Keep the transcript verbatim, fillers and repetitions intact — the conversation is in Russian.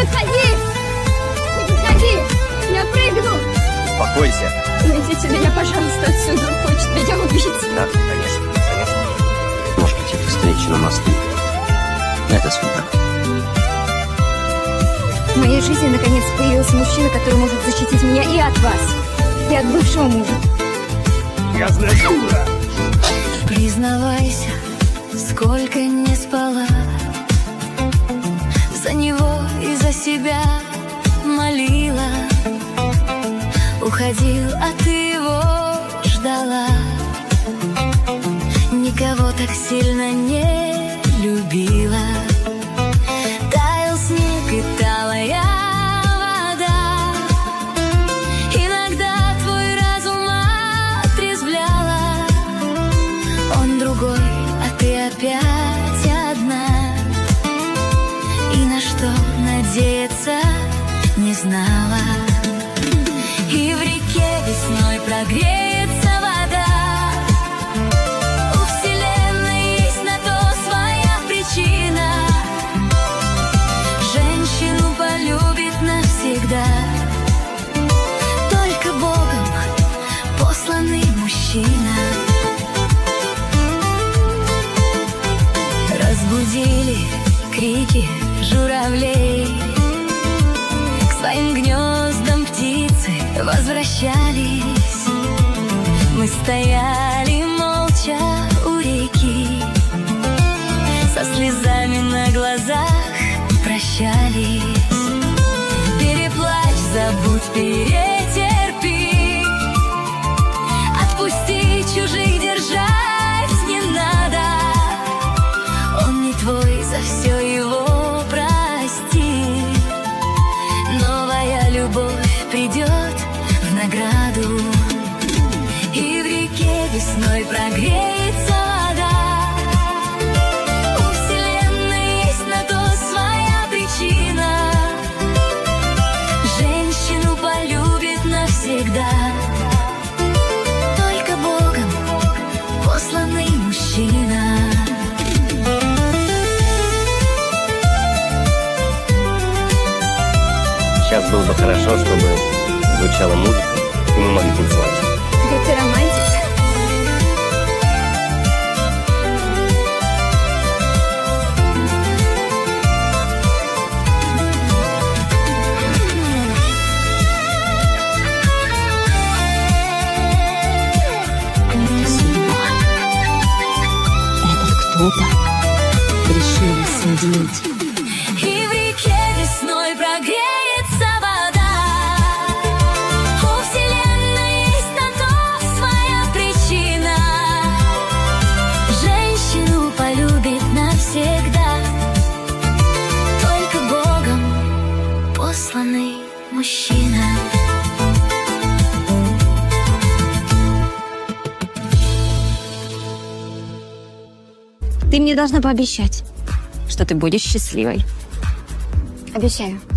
подходи! Не подходи! Я прыгну! Успокойся. Найдите меня, пожалуйста, отсюда. Он хочет меня убить. Да, конечно, конечно. Может быть, это встреча на мосту. Это судьба. В моей жизни наконец появился мужчина, который может защитить меня и от вас, и от бывшего мужа. Грязная дура! Признавайся, сколько не спала, за него и за себя молила. Уходил, а ты его ждала. Никого так сильно не любила. Таял снег и талая вода. Иногда твой разум отрезвляла. Он другой, а ты опять одна. И на что надеяться не знала. И в реке весной прогреется вода. У вселенной есть на то своя причина. Женщину полюбит навсегда только Богом посланный мужчина. Разбудили крики журавлей. К своим гнездам птицы возвращались. Мы стояли молча у реки, со слезами на глазах прощались. Переплачь, забудь, перетерпи. Отпусти, чужих держать не надо. Он не твой, за все его прости. Новая любовь придет в награду. И в реке весной прогреется вода. У вселенной есть на то своя причина. Женщину полюбит навсегда только Богом посланный мужчина. Сейчас было бы хорошо, чтобы звучала музыка, и мы могли танцевать. Да ты романтик. Этот кто-то решил нас соединить. И в реке весной прогреется вода. У вселенной есть на то своя причина. Женщину полюбит навсегда только Богом посланный мужчина. Ты мне должна пообещать, Что ты будешь счастливой. обещаю.